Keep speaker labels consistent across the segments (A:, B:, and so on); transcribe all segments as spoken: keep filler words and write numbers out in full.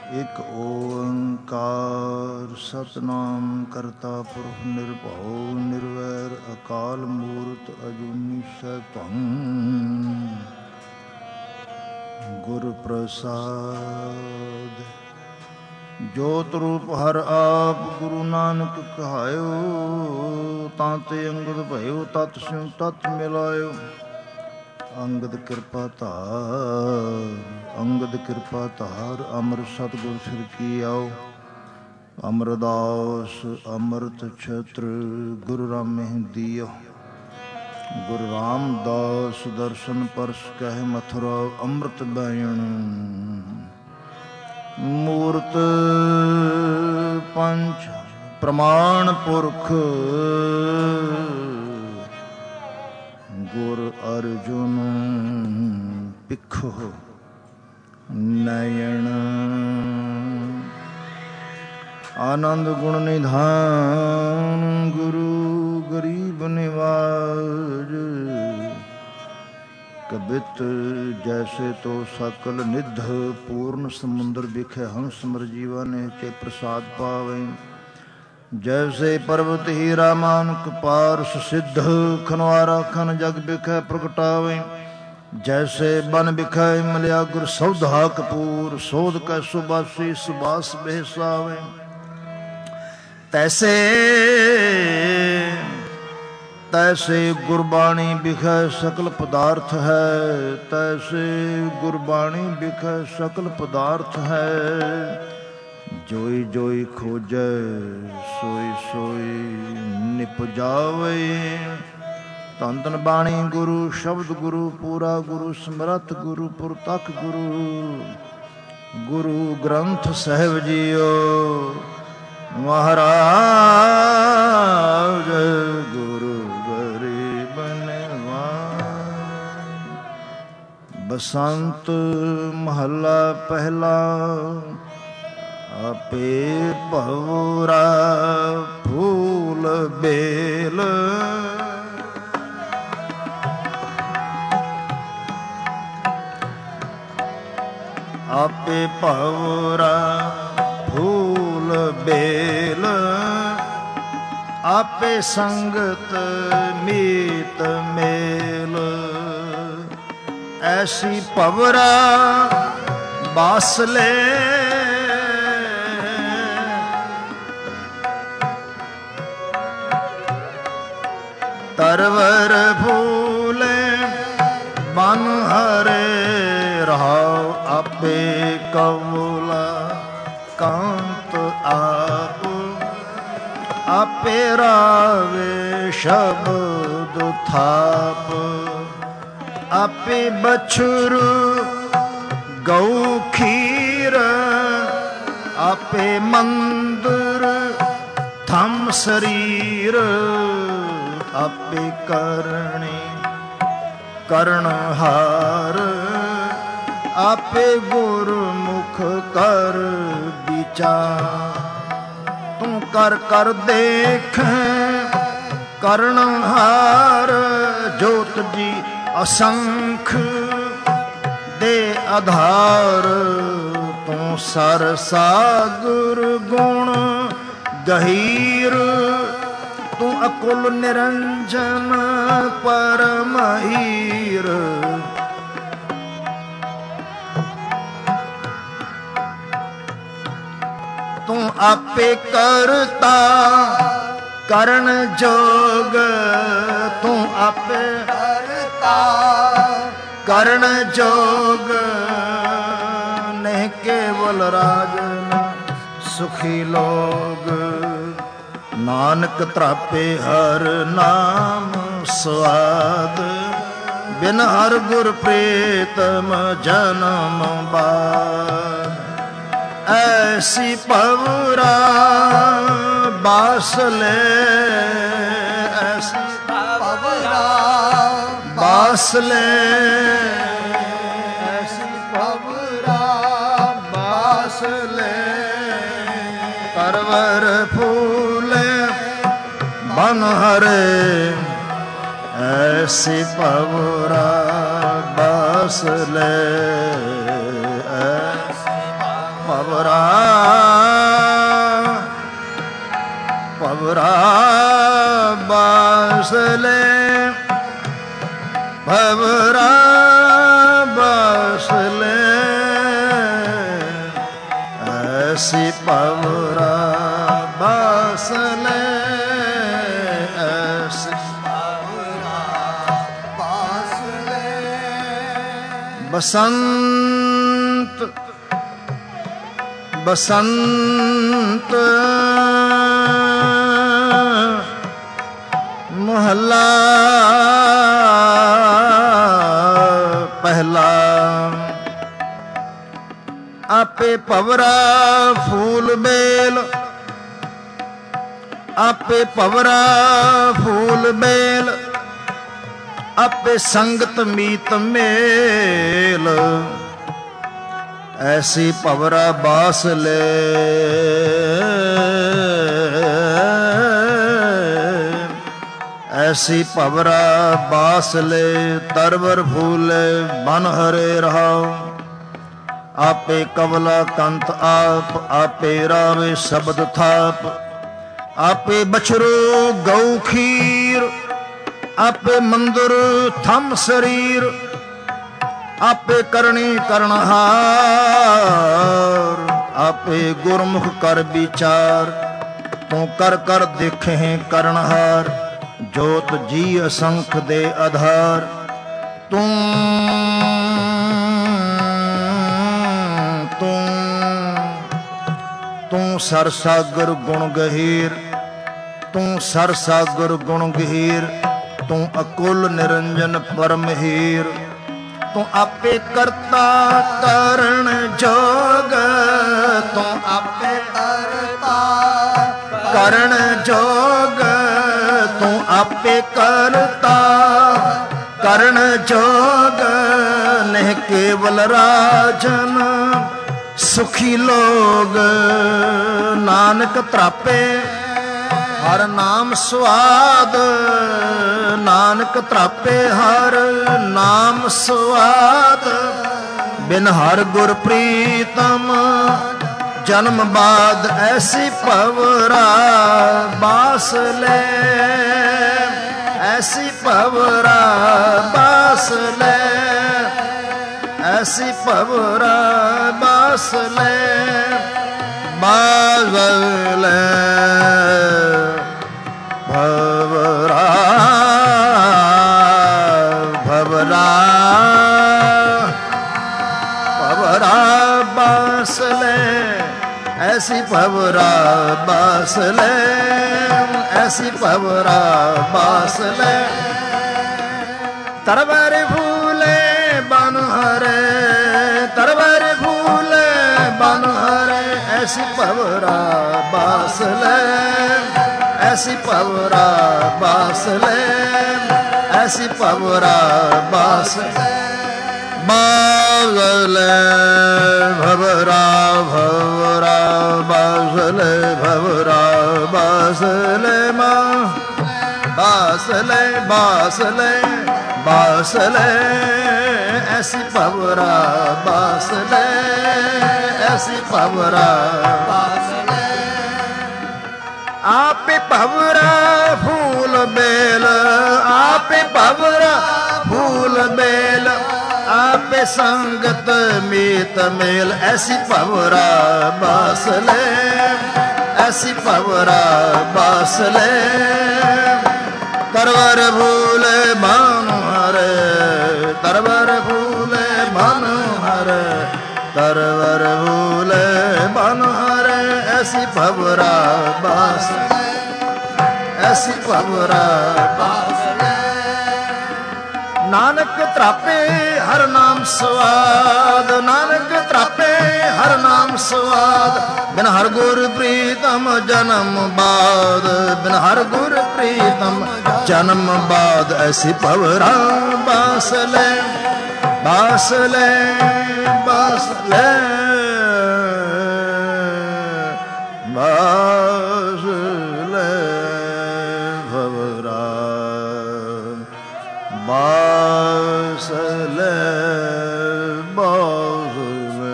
A: ਇਕ ਓੰਕਾਰ ਸਤਿਨਾਮ ਕਰਤਾ ਪੁਰਖ ਨਿਰਭਉ ਨਿਰਵੈਰ ਅਕਾਲ ਮੂਰਤ ਅਜੂਨੀ ਸੈਭੰ ਗੁਰ ਪ੍ਰਸਾਦ। ਜੋਤ ਰੂਪ ਹਰ ਆਪ ਗੁਰੂ ਨਾਨਕ ਕਹਾਇਓ, ਤਾਂ ਤੇ ਅੰਗਦ ਭਇਓ ਤਤ ਸਿਉ ਤਤ ਮਿਲਾਇਓ। ਅੰਗਦ ਕਿਰਪਾ ਧਾਰ ਅੰਗਦ ਕਿਰਪਾ ਧਾਰ ਅਮਰ ਸਤਿਗੁਰ ਸਿਰ ਕੀ ਆਓ। ਅਮਰਦਾਸ ਅੰਮ੍ਰਿਤ ਛਤਰ ਗੁਰੂ ਰਾਮਹਿ ਦੀਓ। ਗੁਰੂ ਰਾਮਦਾਸ ਦਰਸ਼ਨ ਪਰਸ ਕਹਿ ਮਥੁਰਾ ਅੰਮ੍ਰਿਤ ਬੈਣ। ਮੂਰਤ ਪੰਚ ਪ੍ਰਮਾਣ ਪੁਰਖ ਗੁਰ ਅਰਜੁਨ ਪਿੱਖੋ ਨਯਨ। ਆਨੰਦ ਗੁਣ ਨਿਧਾਨ ਗੁਰੂ ਗਰੀਬ ਨਿਵਾਜ। ਕਬਿਤ ਜੈਸੇ ਤੋ ਸਕਲ ਨਿਧ ਪੂਰਨ ਸਮੁੰਦਰ ਬਿਖੈ ਹੰਸ ਮਰ ਜੀਵਾ ਨੇ ਚੇ ਪ੍ਰਸਾਦ ਪਾਵੇ। ਜੈਸੇ ਪਰਬਤ ਹੀਰਾ ਮਾਨਕ ਪਾਰਸ ਸਿੱਧ ਖਨਵਾਰਾ ਖਨ ਜਗ ਬਿਖੈ ਪ੍ਰਗਟਾਵੇ। ਜੈਸੇ ਬਨ ਬਿਖੈ ਮਲਿਆ ਗੁਰ ਸੌਧਾ ਕਪੂਰ ਸੋਧ ਕੈ ਸੁਬਾਸੀ ਸੁਬਾਸ ਬਹਿਸਾਵੇ। ਤੈਸੇ ਤੈਸੇ ਗੁਰਬਾਣੀ ਬਿਖੈ ਸਕਲ ਪਦਾਰਥ ਹੈ। ਤੈਸੇ ਗੁਰਬਾਣੀ ਬਿਖੈ ਸਕਲ ਪਦਾਰਥ ਹੈ। ਜੋਈ ਜੋਈ ਖੋਜੈ ਸੋਈ ਸੋਈ ਨਿਪਜਾਵੇ। ਧੰਨ ਧੰਨ ਬਾਣੀ ਗੁਰੂ ਸ਼ਬਦ ਗੁਰੂ ਪੂਰਾ ਗੁਰੂ ਸਮਰੱਥ ਗੁਰੂ ਪੁਰਤਖ ਗੁਰੂ ਗੁਰੂ ਗ੍ਰੰਥ ਸਾਹਿਬ ਜੀਓ ਮਹਾਰਾਜ। ਗੁਰੂ ਗਰੀਬ ਨਿਵਾਜ। ਬਸੰਤ ਮਹੱਲਾ ਪਹਿਲਾ। ਆਪੇ ਭਉਰਾ ਫੂਲ ਬੇਲ। ਆਪੇ ਭਉਰਾ ਫੂਲ ਬੇਲ। ਆਪੇ ਸੰਗਤ ਮੀਤ ਮੇਲ। ਐਸੀ ਭਵਰਾ ਬਾਸਲੇ। ਤਰਵਰ ਫੂਲੇ ਬਨ ਹਰੇ ਰਹਾਉ। ਆਪੇ ਕਉਲਾ ਕਾਂਤ ਆਪ। ਆਪੇ ਰਾਵੇ ਸ਼ਬਦ ਥਾਪ। ਆਪੇ ਬਛਰੂ ਗਊ ਖੀਰ। ਆਪੇ ਮੰਦਰ ਥੰਮ ਸਰੀਰ। ਆਪੇ ਕਰਣੀ ਕਰਨਹਾਰ। ਆਪੇ ਗੁਰਮੁਖ ਕਰ ਵਿਚਾਰ। ਤੂੰ ਕਰ ਕਰ ਦੇਖੈ ਕਰਨਹਾਰ। ਜੋਤ ਜੀ ਅਸੰਖ ਦੇ ਆਧਾਰ। ਤੂੰ ਸਰ ਸਾਗਰ ਗੁਣ ਗਹੀਰ। ਤੂੰ ਅਕੁਲ ਨਿਰੰਜਨ ਪਰਮਹੀਰ। ਤੂੰ ਆਪੇ ਕਰਤਾ ਕਰਨ ਜੋਗ। ਤੂੰ ਆਪੇ ਕਰਤਾ ਕਰਨ ਜੋਗ। ਨਹੀਂ ਕੇਵਲ ਰਾਜਨ ਸੁਖੀ ਲੋਗ। ਨਾਨਕ ਤਰਾਪੇ ਹਰ ਨਾਮ ਸਵਾਦ। ਬਿਨ ਹਰ ਗੁਰ ਪ੍ਰੀਤਮ ਜਨਮ ਬਾਦ। ਐਸੀ ਭਵਰਾ ਬਾਸਲੇ। ਐਸੀ ਭਵਰਾ ਬਾਸਲੇ। ਐਸੀ ਭਵਰਾ ਬਾਸਲੇ। ਤਰਵਰ ਫੂਲੇ ਬਨ ਹਰੇ। ਐਸੀ ਭਵਰਾ ਬਾਸਲੇ। ਭਵਰਾ ऐसी पवरा बास ले, ऐसी पवरा बास ले। बसंत बसंत मोहल्ला पहला। आपे पवरा फूल बेल, आपे पवरा फूल बेल, आपे संगत मीत मेल। ऐसी पवरा बास ले, ऐसी पवरा बास ले। तरवर फूले बन हरे रहाओ, आपे कवला कंत आप, आपे रावे शब्द थाप। आपे बछरू गौ खीर, आपे मंदिर थम शरीर। आपे करणी करनहार, आपे गुरमुख कर विचार। तू कर कर देखे करनहार, जोत जी असंख दे आधार। तू तू तू सरसागर गुण गहीर, तू सरसागर गुण गहीर। तू अकुल निरंजन परमहीर। तू आपे करता करण जोग, तू आपे करता करण जोग। तू आपे करता करण जोग। नहीं केवल राजन सुखी लोग, नानक त्रापे हर नाम स्वाद। नानक त्रापे हर नाम स्वाद। बिन हर गुर प्रीतम जन्म बाद, ऐसी पवरा बास ले, ऐसी पवरा बास ले, ऐसी पवरा बास ले, बास ले। भवरा भवरा पवरा बास ले, ऐसी पवरा बास ले, ऐसी पवरा बास ले। तरवर फूले बन हरे, तरवर फूले बन हरे। ऐसी पवरा बास ले, ऐसी पवरा बास ले, ऐसी पवरा बास बास ले। भवरा भवरा बास ले, भवरा बास ले माँ, बास ले बास ले बास ले। ऐसी पवरा बास ले, ऐसी पवरा बास ले। आपे पवरा फूल बेल, आपे पवरा फूल बेल। आपे संगत मीत मेल, ऐसी पवरा बास ले, ऐसी पवरा बास ले। तरवर फूले भानु हरे, तरवर फूले भानु हरे, तरवर फूले भानु हरे। ऐसी पवरा बास, ऐसी पवरा बास ले। नानक त्रापे हर नाम स्वाद, नानक त्रापे हर नाम स्वाद। बिन हर गुर प्रीतम जन्म बाद, बिन हर गुर प्रीतम जन्म बाद। ऐसी पवरा बास ले, बास ले बास ले, बास ले। भवरा बास ले, बास ले।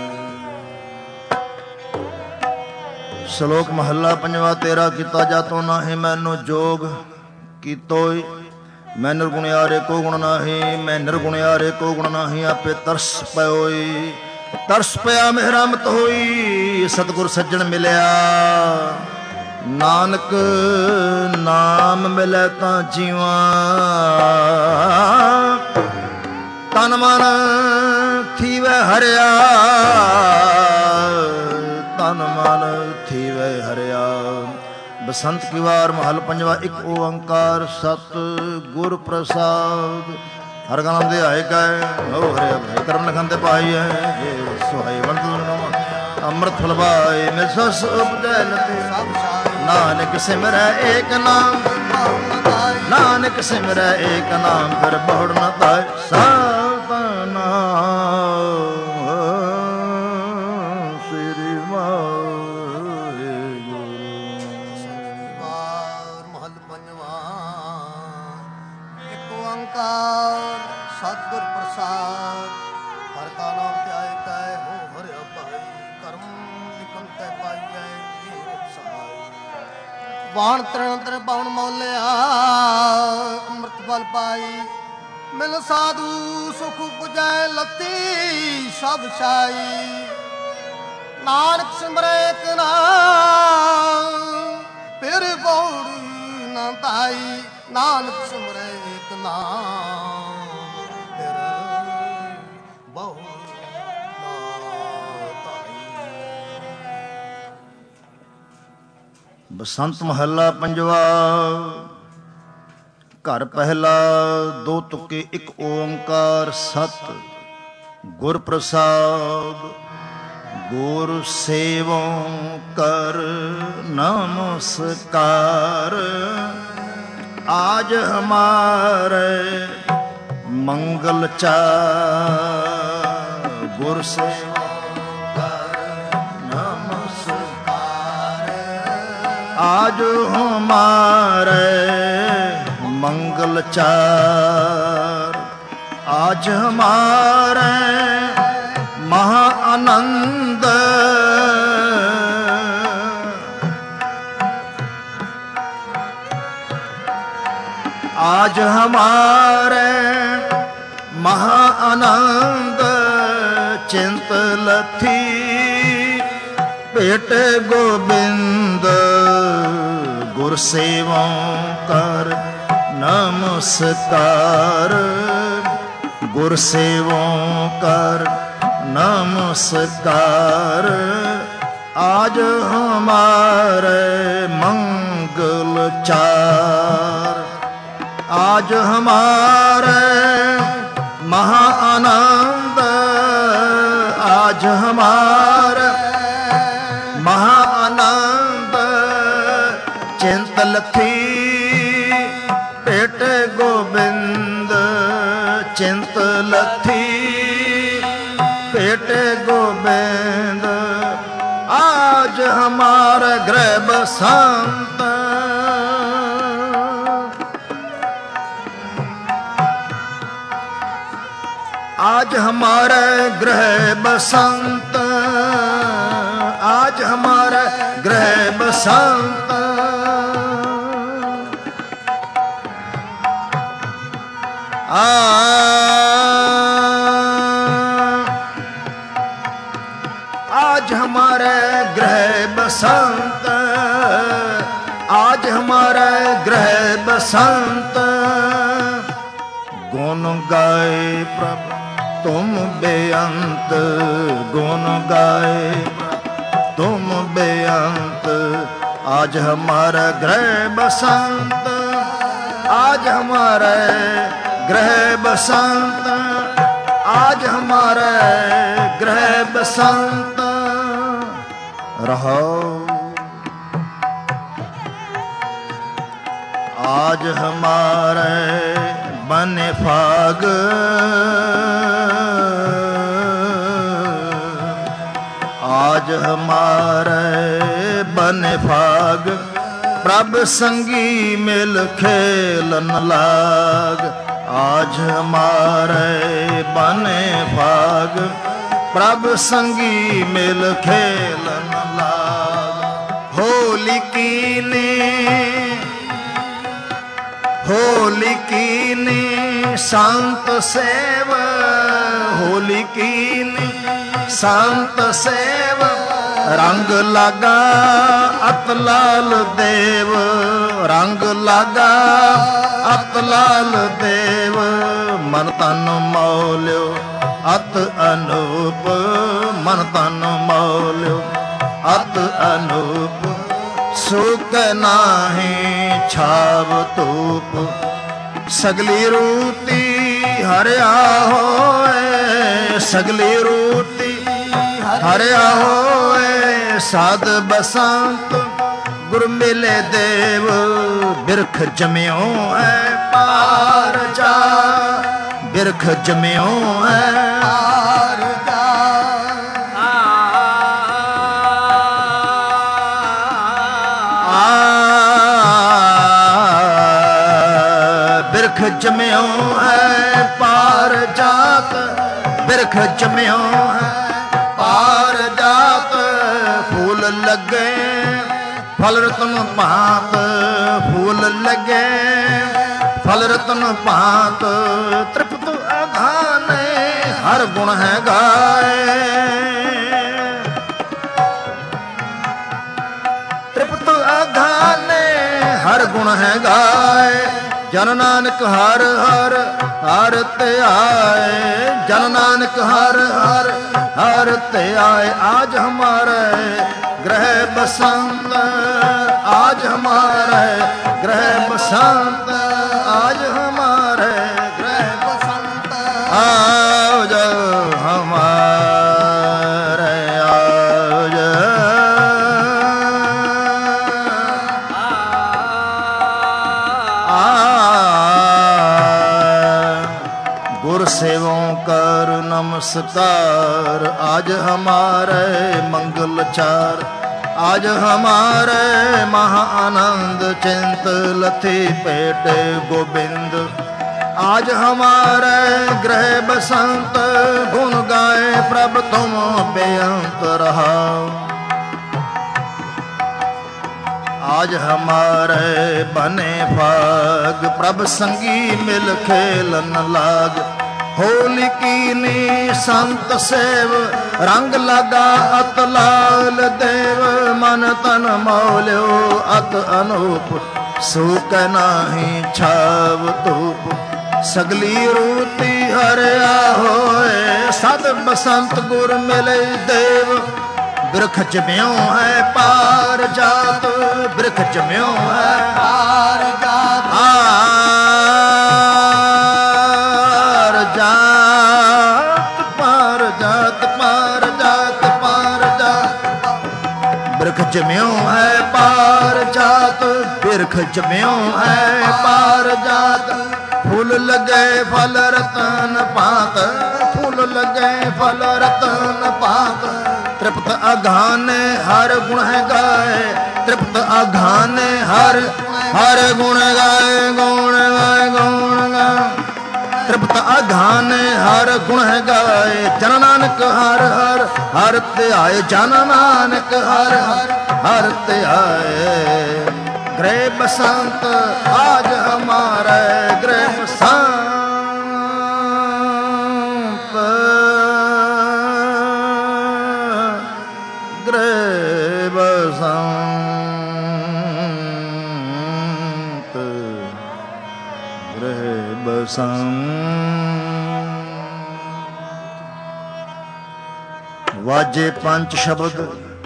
A: श्लोक महला पंजवा तेरा किता जातो नाहि मैनू जोग कीतोय। मैं निर्गुणियारे को गुण नाही, मैं निर्गुणियारे को गुण नाही। आपे तरस पयोई ਤਰਸ ਪਿਆ ਮਿਹਰਮਤ ਹੋਈ, ਸਤਿਗੁਰ ਸੱਜਣ ਮਿਲਿਆ। ਨਾਨਕ ਨਾਮ ਮਿਲੇ ਤਾਂ ਜੀਵਾਂ, ਤਨ ਮਨ ਥੀਵੇ ਹਰਿਆ, ਤਨ ਮਨ ਥੀਵੇ ਹਰਿਆ। ਬਸੰਤ ਕੀ ਵਾਰ ਮਹਲ ਪੰਜਵਾ। ਇੱਕ ਓੰਕਾਰ ਸਤ ਗੁਰ ਪ੍ਰਸਾਦ। ਹਰ ਗਾਮ ਦੇ ਆਏ ਕੈ ਹੋ ਹਰਿਆ ਭੈ ਕਰਮ ਲਖਨ ਤੇ ਪਾਈਐ, ਜੇ ਸੁਹਾਈ ਵੰਦ ਨੋ ਅੰਮ੍ਰਿਤ ਫਲ ਪਾਏ। ਮਿਲ ਸਸ ਉਪਜੈ ਲਤੇ ਨਾਨਕ ਸਿਮਰੈ ਏਕ ਨਾਮ, ਨਾਨਕ ਸਿਮਰੈ ਏਕ ਨਾਮ, ਫਿਰ ਬਹੁੜ ਨ ਪਾਏ। ਸਤਿਨਾਮ ਸ੍ਰੀ ਵਾਹਿਗੁਰੂ।
B: ਮਹਲ ਪੰਜਵਾ। ਇੱਕ ਓੰਕਾਰ ਸਤਿਗੁਰ ਪ੍ਰਸਾਦ। ਹਰਿ ਕਾ ਨਾਮ ਧਿਆਏ ਕੈ ਹੋ ਹਰਿਆ ਭਾਈ, ਕਰਮ ਲਿਖਨ ਤੇ ਪਾਈਐ ਬਾਣ ਤ੍ਰਿਣ ਤ੍ਰਿ ਪਵਨ ਮੌਲਿਆ, ਅੰਮ੍ਰਿਤ ਫਲ ਪਾਈ। ਮਿਲ ਸਾਧੂ ਸੁਖ ਪੁਜੈ ਲੱਤੀ ਸਭ ਛਾਈ। ਨਾਨਕ ਸਿਮਰੈ ਏਕ ਨਾਮ, ਫਿਰ ਬੋੜੀ ਨਾ ਤਾਈ। ਨਾਨਕ ਸਿਮਰੈ ਏਕ ਨਾਮ, ਫਿਰ ਬਹੁ
A: ਬਸੰਤ ਮਹੱਲਾ ਪੰਜਵਾ। ਘਰ ਪਹਿਲਾ। ਦੋ ਤੁਕੇ ਇੱਕ ਓੰਕਾਰ ਸਤ ਗੁਰ ਪ੍ਰਸਾਦ। ਗੁਰ ਸੇਵੋਂ ਕਰ ਨਮਸਕਾਰ, ਆਜ ਹਮਾਰੇ ਮੰਗਲ ਚਾਰ। ਗੁਰ ਸੇਵੋਂ ਕਰ ਨਮਸਕਾਰ, ਆਜ ਹਮਾਰੇ मंगल चार। आज हमारे महा आनंद, आज हमारे महा आनंद। चिंत लथी भेट गोबिंद, गुर सेवों कर नमस्कार। गुर सेवों कर नमस्कार, आज हमारे मंगल चार। आज हमारे महा आनंद, आज हमारे महा आनंद। चिंत लथी भेट गोबिंद, चिंत लथी भेट गोबिंद। आज हमारा गृह बसंत, आज हमारा गृह बसंत, आज हमारा गृह बसंत। आज हमारे गृह बसंत, आज हमारा गृह बसंत। गुण गाए प्रभु तुम बेअंत, गुण गाए तुम बेअंत। आज हमारा गृह बसंत, आज हमारा गृह बसंत, आज हमारा गृह बसंत। रहो आज हमारे बने फाग, आज हमारे बने फाग। प्रभ संगी मिल खेलन लाग, आज हमारे बने भाग। प्रभ संगी मिल खेलन लाग। होली कीने होली कीने संत सेव, होली कीने ਸੰਤ ਸੇਵ ਰੰਗ ਲਾਗਾ ਅਤ ਲਾਲ ਦੇਵ ਰੰਗ ਲਾਗਾ ਅਤ ਲਾਲ ਦੇਵ ਮਨ ਤਨ ਮੌਲਿਓ ਅਤ ਅਨੂਪ ਮਨ ਤਨ ਮੌਲਿਓ ਅਤ ਅਨੂਪ ਸੁਖ ਨਾਹੀ ਛਾਵ ਧੂਪ ਸਗਲੀ ਰੂਤੀ ਹਰਿਆ ਹੋਏ ਸਗਲੀ ਰੂਤੀ ਹਰਿਆ ਹੋਏ ਸਾਧ ਬਸੰਤ ਗੁਰ ਮਿਲੇ ਦੇਵ ਬਿਰਖ ਜਮਿਓ ਹੈ ਪਾਰ ਜਾ ਬਿਰਖ ਜਮਿਓ ਹੈ ਪਾਰ ਜਾ ਬਿਰਖ ਜਮਿਓ ਹੈ ਪਾਰ ਜਾਤ ਬਿਰਖ ਜਮਿਓ ਹੈ ਪਾਰ ਜਾਤ ਫੂਲ ਲੱਗੇ ਫਲ ਰਤਨ ਭਾਂਤ ਫੂਲ ਲੱਗੇ ਫਲ ਰਤਨ ਭਾਂਤ ਤ੍ਰਿਪਤ ਅਘਾਨੇ ਹਰ ਗੁਣ ਹੈ ਗਾਏ ਤ੍ਰਿਪਤ ਅਘਾਨੇ ਹਰ ਗੁਣ ਹੈ ਗਾਏ ਜਨ ਨਾਨਕ ਹਰ ਹਰ ਹਰ ਧਿਆਏ ਜਨ ਨਾਨਕ ਹਰ ਹਰ ਹਰ ਧਿਆਏ ਆਜ ਹਮਾਰੇ ਗ੍ਰਹਿ ਬਸੰਤ ਆਜ ਹਮਾਰੇ ਗ੍ਰਹਿ ਬਸੰਤ ਆਜ ਹਮਾਰੇ ਗ੍ਰਹਿ ਬਸੰਤ ਆਜ ਹਮਾਰੇ ਆਜ सेवों कर नमस्कार आज हमारे मंगल चार आज हमारे महा आनंद चिंत लथी पेट गोविंद आज हमारे गृह बसंत गुण गाए प्रभ तुम बेअंत रहा आज हमारे बने भाग प्रभ संगी मिल खेलन लाग होली कीनी संत सेव रंग लगा अत लाल देव मन तन मौल्यो अत अनूप सूक नाही छाव धूप सगली रूती हरिया होए सद बसंत गुर मिले देव बिरख जम्यो है पार जात बिरख जम्यो है पार जात जात पार जात पार जात पार जात बिरख जम्यो है पार जात बिरख जम्यो है पार जात फूल लगे फल रतन पात फूल लगे फल रतन पात तृप्त अघाने हर गुण गाए तृप्त अघाने हर हर गुण गाए गुण गाए गुण गाए तृप्त अघाने हर गुण गाए जन नानक हर हर हर त्याय जन नानक हर हर हर त्याय गृह बसंत आज हमारे गृह बसंत गृह बसंत गृह बसंत वाजे पंच शब्द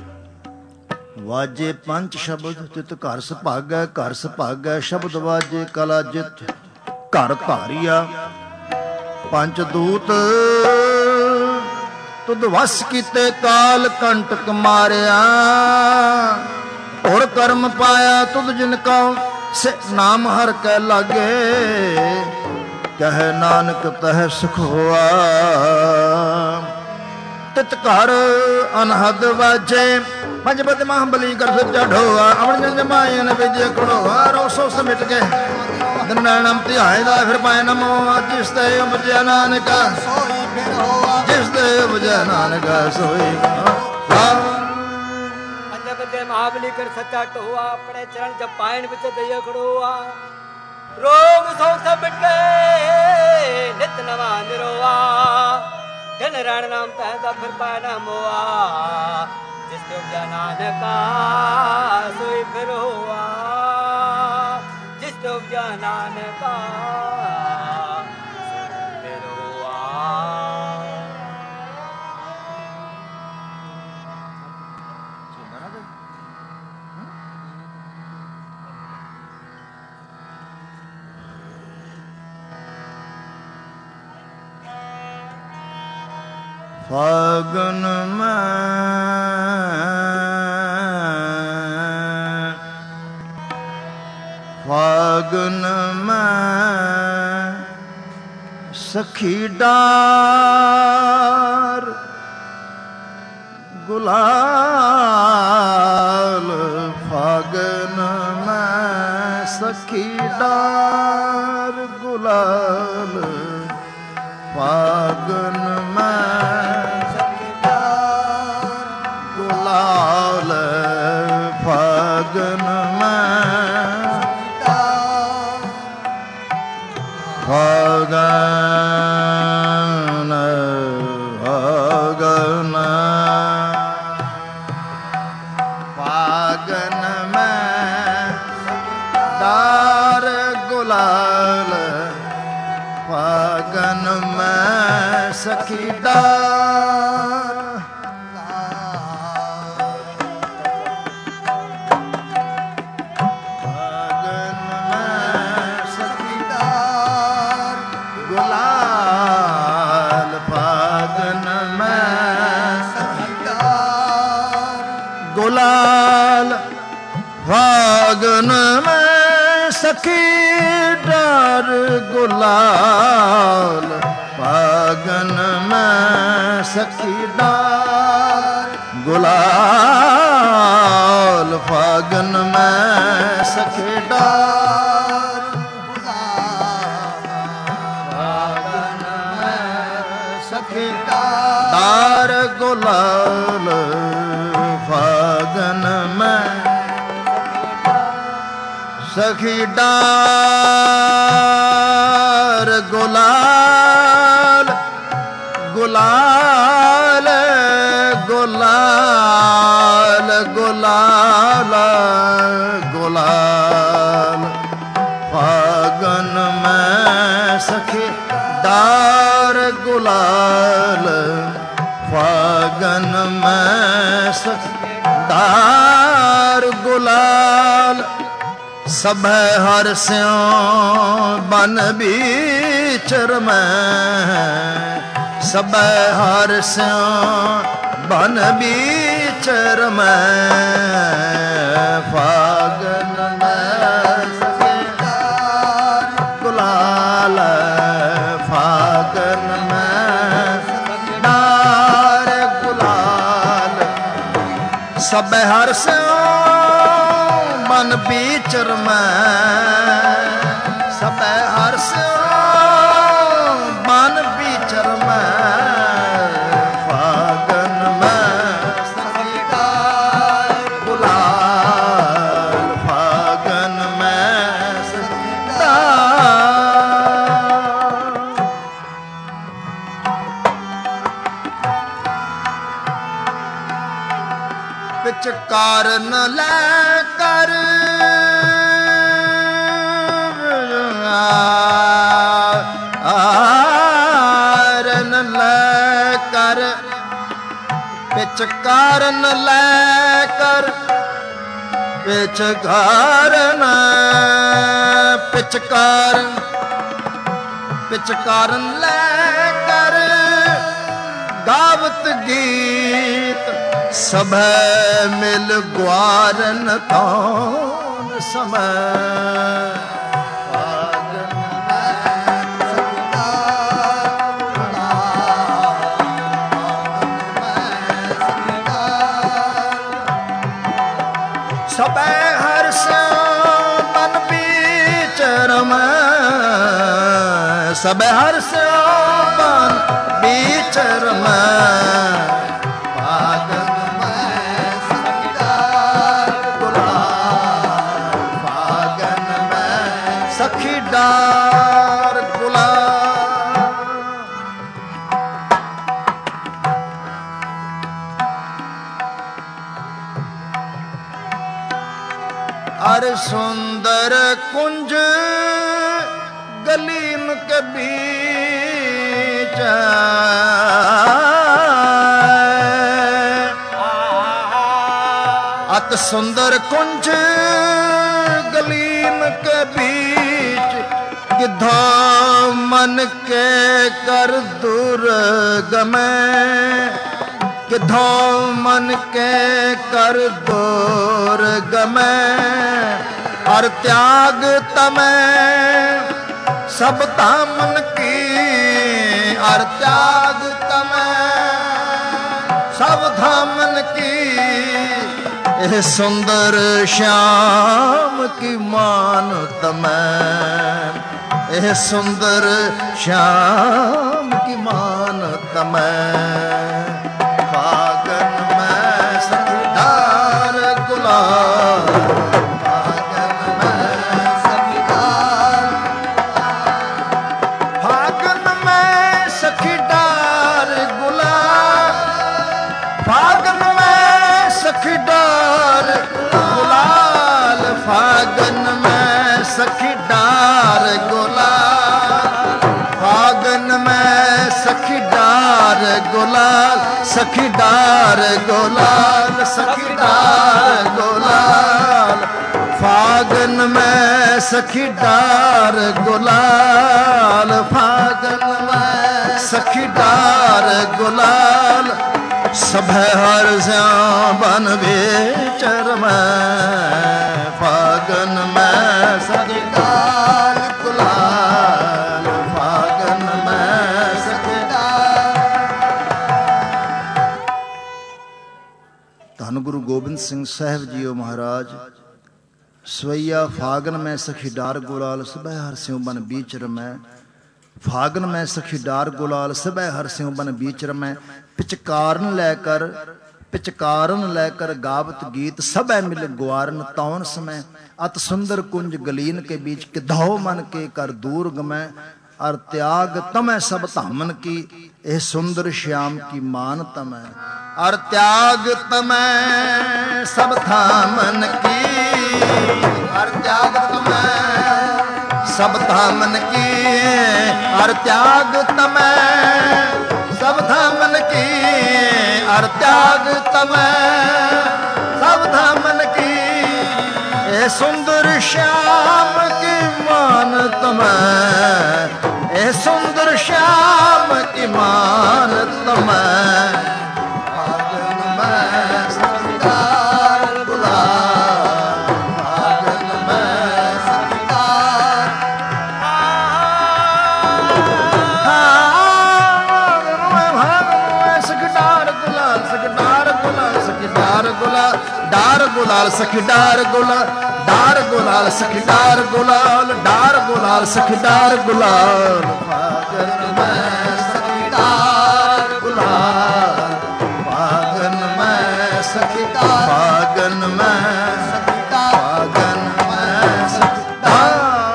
A: वाजे पंच शब्द तित घर सुभागै घर सुभागै शब्द वाजे कला जित घर धारिया पंच दूत तुद वस कीते काल कंटक मारिया और कर्म पाया तुद जिनका से नाम हर कै लागे कह नानक तह सुख हुआ तित घर अनहद वाजे पंजपत महाबली कर सच्चा ढोआ अमर जमायन विजय कड़ोआ रोसो समिट के नम ध्याय दा फिर पाए नमो जिस ते उपजया नानक जिस ते उपजया नानक सोई पंजपत महाबली कर सच्चा ढोआ अपने चरण जब पायन विच दया कड़ोआ रोग सौ सब मिट के नित नवा निरोआ
C: धन रण नाम तह दा फिर पाए न मोआ जिस ते उपजा नानका सोई फिर हुआ जिस ते उपजा नानका सोई फिर हुआ।
A: फागुन में फागुन में सखी डार गुलाल फागुन में सखी डार गुलाल फागुन में गुलाल फागुन में फागुन फागुन फागुन में डार गुलाल फागुन में सखी डार फागुन में सखी डार गुलाल फागुन में सखी डार गुलाल फागुन में सखी डार गुलाल फागुन में सखी डार गुलाल फागुन में सखी डार फागुन में सखी डार गुलाल फागुन में सखी डार गुलाल गुलाल गुलाल गुलाल गुलाल फागुन में सखी डार गुलाल फागुन में सखी डार गुलाल सब हर स्यों बन बीचर में सब हर स्यों बन बीचर में फागुन में सखी डार गुलाल फागुन में डार गुलाल सब हर स्यों बन बीचर में सब हर बन बीचर में फागुन में सखी डार गुलाल फागुन में सखी डार पिचकार न ले कर आरन लेकर पिचकारन लेकर पिचकारन पिचकारन पिचकारन लेकर गावत गीत सब मिल ग्वारन कौन समय सबे हर्ष मन बीचर में सबे हर्ष मन बीचर में फागुन में सखी डार गुलाल फागुन में सखी डार गुलाल अर सुंदर कुंज गलीम के बीच अत सुंदर कुंज गलीम के बीच गिद्धो मन के कर दुर्गम गिद्धो मन के कर दुर्गम और त्याग तमै सब तामन की और त्याग तमै सब धामन की यह सुंदर श्याम की मान तमै यह सुंदर श्याम की मान तमै फागन में सखीदार गुलाल फागन में सखीदार फागन में सखीदार गुलाल फागन में सखीदार गुलाल फागन में सखीदार गुलाल फागन में सखीदार गुलाल सखीदार गुलाल सखीदार गुलाल फागन में सखीदार गुलाल फागन में सखीदार गुलाल सब हर बन बेचर में फागन में सखीदार गुलाल फागन में सखीदार। धन गुरु गोबिंद सिंह साहब जीओ महाराज सवैया फागन में सखीदार गुलाल सबह हर सिंह बन बीच रमै फागन में सखीदार गुलाल सबह हर सिंह बन बीच रमै पिचकाਰਨ ਲੈकर पिचकाਰਨ ਲੈकर गावत गीत सबह मिल ग्वारन तौन समय अत सुंदर कुंज गलीन के बीच किधौ मन के कर दूर गमै और त्याग तमै सब धामन की यह सुंदर श्याम की मान तमै और त्याग तमै सब धामन की और त्याग तमै सब धामन की और त्याग तमै सब धामन की और त्याग तमै सब धामन की ए सुंदर श्याम की मान तमै ए सुंदर श्याम की मान तमै फागन में सखीदार गुलाल फागन में सखीदार सखीदार गुलाल सखीदार गुलाल सखीदार गुलाल डार गुलाल सखीदार गुलाल डार गुलाल सखीदार गुलाल डार गुलाल सखीदार गुलाल फागन में सखीदार गुलाल फागन में सखीदार फागन में सखीदार फागन में सखीदार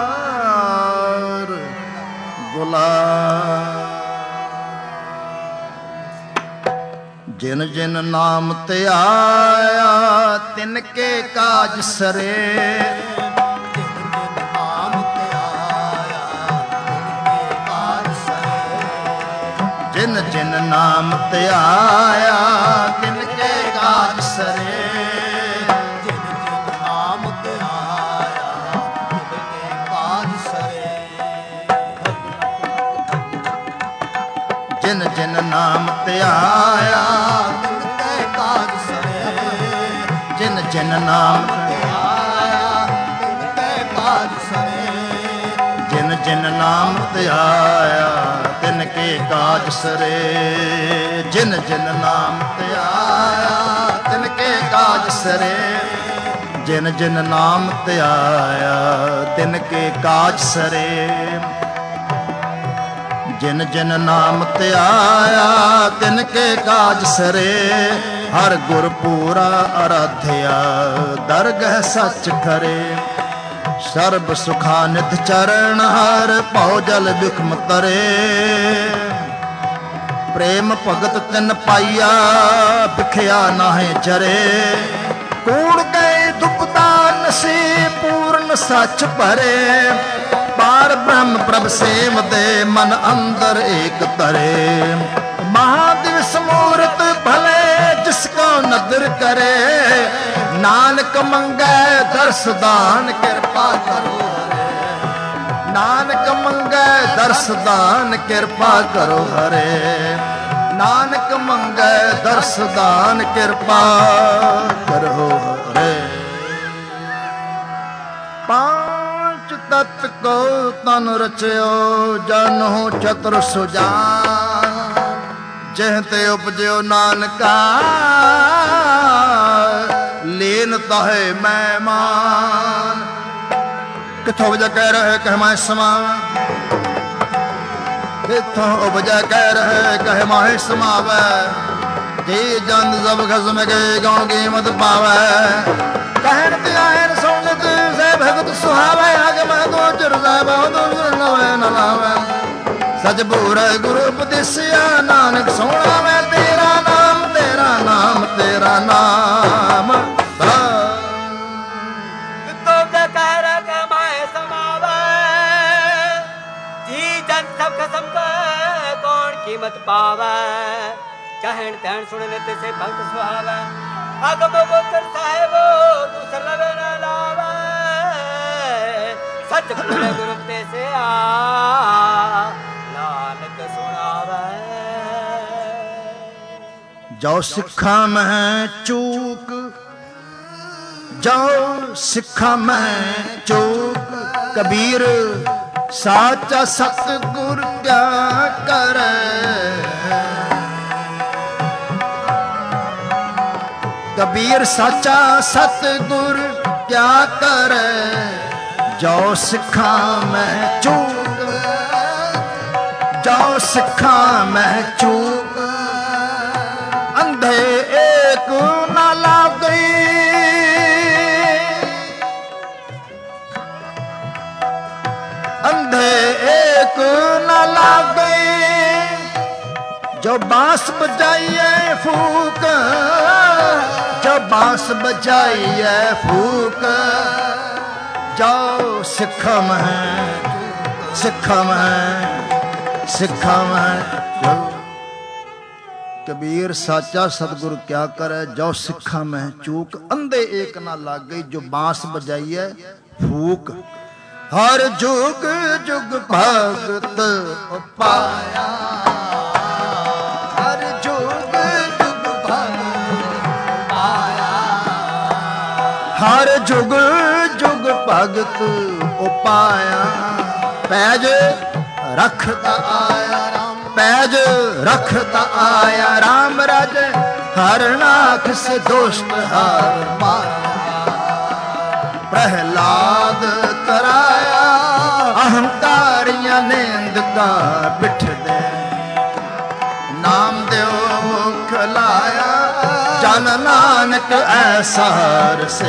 A: गुलाल। जिन जिन नाम ते आया तिनके काज सरे जिन जिन नाम ते आया तिनके काज सरे जिन जिन नाम ते आया तिनके काज सरे जिन जिन नाम ते आया तिनके काज सरे जिन जिन नाम ते आया तिनके काज सरे जिन जिन नाम ते आया तिनके काज सरे जिन जिन नाम ते आया तिनके काज सरे जिन जिन नाम ते आया तिनके काज सरे हर गुरपूरा आराध्या दरगह सच खरे सर्ब सुखा नित चरण हर भौ जल बिखम तरे प्रेम भगत तिन पाइया बिखया नाहे चरे कूड़ गए दुपदा नसीब सच भरे, पार ब्रह्म प्रभ सेव दे मन अंदर एक तरे। महादिवस मूर्त भले जिसको नदर करे, नानक मंगे दर्श दान कृपा करो हरे। नानक मंगे दर्श दान कृपा करो हरे। नानक मंगे दर्श दान कृपा करो हरे। पांच तत्व को तन रचयो, जनो चतुर सुजान। जह ते उपजयो नानका, लेन ताहे मैमान। किथों उपजा कह रहे कह मैं समावा, किथों उपजा कह रहे कह माहे समावे। जे जंद सब खसम गए गाँव की मत पावे। कहन त्यान सुनत से भगत सुहावे, आगे मैं दो चिर साहब दो नवे न लावे। सच पूरा गुरु उपदेसिया, नानक सोना मैं तेरा नाम तेरा नाम तेरा नाम।
C: तो कर कमाए समावे, जी जन सब कसम का कौन कीमत पावे। कहन तहन सुनने ते से भक्त सुहावे, आगम गोचर साहेबो दूसर लवे न लावे। सच पूरे गुरु ते से आ, नानक सुनावे।
A: जो सिखा में चूक, जो सिखा में चूक। कबीर साचा सतगुर क्या करे। कबीर साचा सतगुर क्या करे। जो सिखा में चूक, जो सिखा में चूक। अंधे एक न लागे, अंधे एक न लागे। जो बांस बजाइए फूक, जो बांस बजाइए फूक। जो सिखम है सिखम है सिखम है। कबीर साचा सतगुरु क्या करे। जो सिखा में चूक, अंधे एक ना लाग गई। जो बांस बजाइए फूक। हर जुग जुग भगत पाया, हर जुग जुग भगत पाया। हर जुग जुग भगत उपाया। पैज रखता आया राम, पैज रखता आया राम। राजे हर नाख से दोस्त हार मारा। प्रहलाद कराया अहंकारियां नेंद का बिठ दे। नाम देव खिलाया जन नानक ऐसा हर से।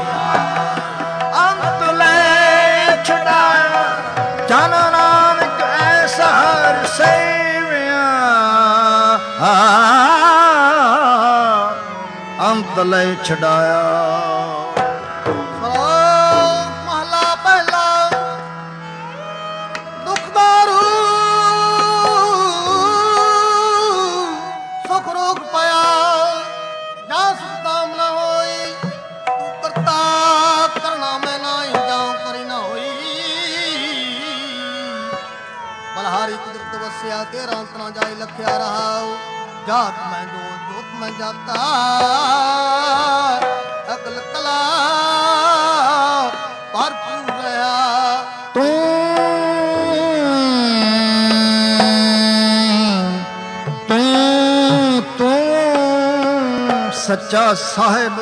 A: अंत ले छुड़ाया जन नानक ऐसा हर से। अंत ले छुड़ाया।
B: तेरा अंत ना जाए लख्या रहा। जात में जो जोत में जाता, अकल कला भरपूर गया।
A: तू तू तू सच्चा साहिब,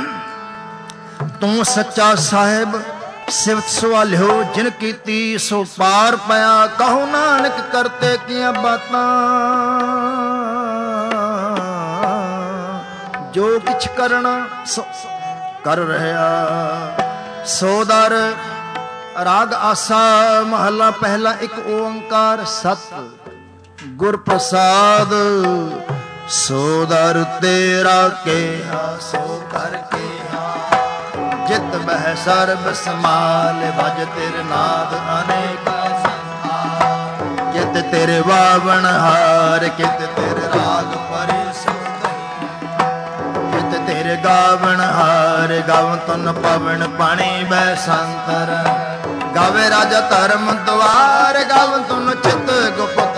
A: तू सच्चा साहिब। सिवत सवालियो जिन कीती सो पार पाया। कहो नानक करते किया बातां। जो किछ करना सो कर रहा। सोदर राग आसा महला पहला। एक ओंकार सत गुर प्रसाद। सोदर तेरा के सो कर के ਚਿਤ ਬਹਿ ਸਰਬ ਸਮਾਲ ਭਜ ਤੇਰੇ ਨਾਦ ਅਨੇਕਾ ਸੰਸਾਰ ਕਿਤ ਤੇਰੇ ਵਾਵਣ ਹਾਰ ਕਿਤ ਤੇਰੇ ਰਾਗ ਪਰਿਸੁਧ ਕਿਤ ਤੇਰੇ ਗਾਵਣ ਹਾਰ ਗਾਵਨ ਤਨ ਪਵਨ ਪਾਣੀ ਬੈ ਸੰਤਰ ਗਾਵੇ ਰਾਜਾ ਧਰਮ ਦਵਾਰ ਗਾਵਨ ਤਨ ਚਿਤ ਗੁਪਤ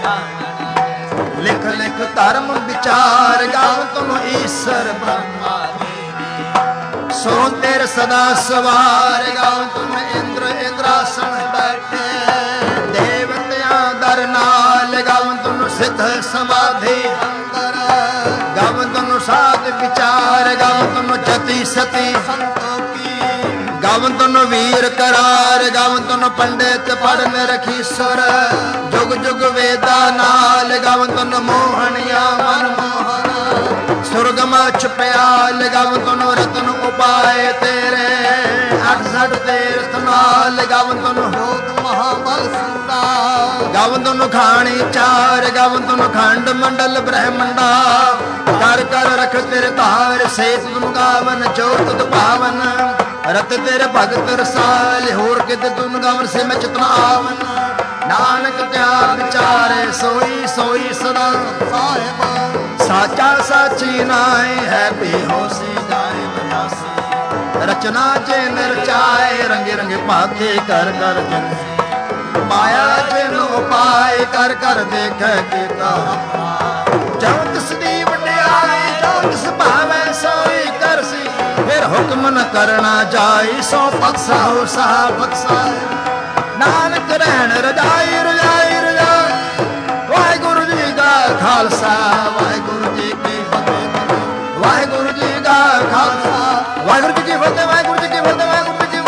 A: ਲਿਖ ਲਿਖ ਧਰਮ ਵਿਚਾਰ ਗਾਵਨ ਤਨ ਈਸ਼ਰ ਬ੍ਰਹਮਾ ਸੋ ਤੇਰੇ ਸਦਾ ਸਵਾਰ ਗਾਵਨ ਤਨ ਇੰਦਰ ਇੰਦਰਾਸਣ ਬੈਠੇ ਦੇਵਤਿਆਂ ਦਰ ਨਾਲ ਗਾਵਨ ਤਨ ਸਿੱਧ ਸਮਾਧੀ ਅੰਦਰ ਗਾਵਨ ਤਨ ਸਾਧ ਵਿਚਾਰ ਗਾਵਨ ਤਨ ਜਤੀ ਸਤੀ ਸੰਤੋਖੀ ਗਾਵਨ ਤਨ ਵੀਰ ਕਰਾਰ ਗਾਵਨ ਤਨ ਪੰਡਿਤ ਪੜਨ ਰਖੀਸਰ ਜੁਗ ਜੁਗ ਵੇਦਾ ਨਾਲ ਗਾਵਨ ਤਨ ਮੋਹਣਿਆ ਮਨ ਮੋਹਨ ਸੁਰਗਮਾ ਛਪਿਆਲ ਗਾਵਨ ਤਨ ਰਤਨ ਉਪਾਏ ਤੇਰੇ ਅੱਠ ਸੱਠ ਤੀਰਥ ਨਾਲ ਗਾਵਨ ਤਨ ਹੋਤ ਮਹਾਬਲ ਸੁਦਾ ਗਾਵਨ ਤਨ ਖਾਣੀ ਚਾਰ ਗਾਵਨ ਤਨ ਖੰਡ ਮੰਡਲ ਬ੍ਰਹਮੰਡਾ ਕਰ ਕਰ ਰਖ ਤੇਰੇ ਧਾਰ ਸੇਤ ਤੁਮ ਗਾਵਨ ਚੋਤ ਤੁ ਪਾਵਨ ਰਤ ਤੇਰੇ ਭਗਤ ਰਸਾਲ ਹੋਰ ਕਿਤੇ ਤੁਮ ਗਾਵਨ ਸੇ ਮੈਂ ਚਿਤਨਾ ਆਵਨ ਨਾਨਕ ਕਿਆ ਵਿਚਾਰੇ ਸੋਈ ਸੋਈ ਸਦਾ ਸਾਹਿਬ ਸਾਚਾ ਸਾਚੀ ਨਾਏ ਹੈ ਬੇਹੋਸੀ ਜਾਏ ਬਨਾਸੀ ਰਚਨਾ ਜੇ ਨਿਰਚਾਏ ਰੰਗੇ ਰੰਗੇ ਭਾਗੇ ਕਰ ਕਰ ਜਨ ਮਾਇਆ ਜਿਨ ਉਪਾਏ ਕਰ ਕਰ ਦੇਖੈ ਕੀਤਾ ਜਉ ਤਿਸ ਦੀ ਵਡਿਆਈ ਜੋ ਤਿਸ ਭਾਵੈ ਸੋਈ ਕਰਸੀ ਫਿਰ ਹੁਕਮ ਨ ਕਰਨਾ ਜਾਈ ਸੋ ਬਖਸ਼ਾ ਹੋ ਸਾ ਬਖਸ਼ਾ ਨਾਨਕ ਰਹਿਣ ਰਜਾਈ ਰਜਾਈ ਰਜਾਈ ਵਾਹਿਗੁਰੂ ਜੀ ਕਾ ਖਾਲਸਾ ਵਾਹਿਗੁਰੂ ਜੀ ਕੀ ਫਤਿਹ ਵਾਹਿਗੁਰੂ ਜੀ ਕਾ ਖਾਲਸਾ ਵਾਹਿਗੁਰੂ ਜੀ ਕੀ ਫਤਿਹ ਵਾਹਿਗੁਰੂ ਜੀ ਕੀ ਫਤਿਹ ਵਾਹਿਗੁਰੂ ਜੀ ਕੀ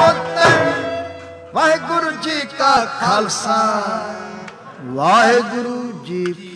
A: ਫਤਿਹ ਵਾਹਿਗੁਰੂ ਜੀ ਕਾ ਖਾਲਸਾ ਵਾਹਿਗੁਰੂ ਜੀ